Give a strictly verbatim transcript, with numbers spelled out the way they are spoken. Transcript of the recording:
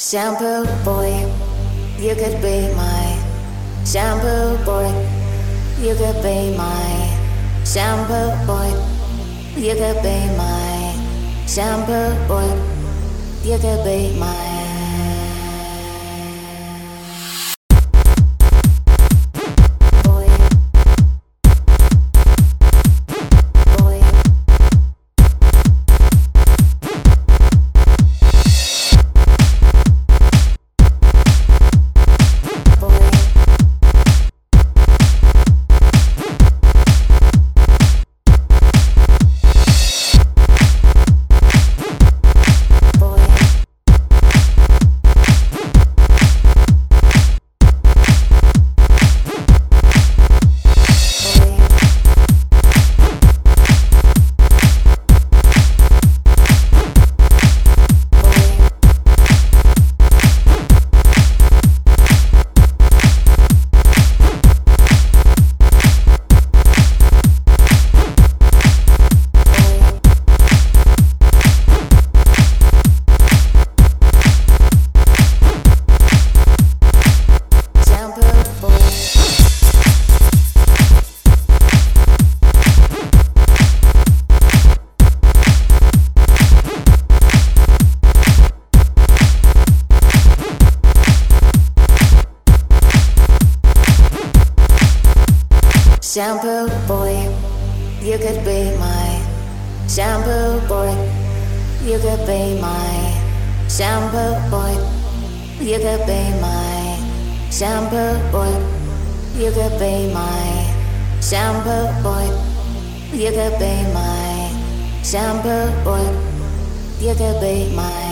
Shampoo boy, you could be my shampoo boy. You could be my shampoo boy. You could be my shampoo boy. You could be my shampoo boy, you could be my shampoo boy. You could be my shampoo boy. You could be my shampoo boy. You could be my shampoo boy. You could be my shampoo boy. You could be my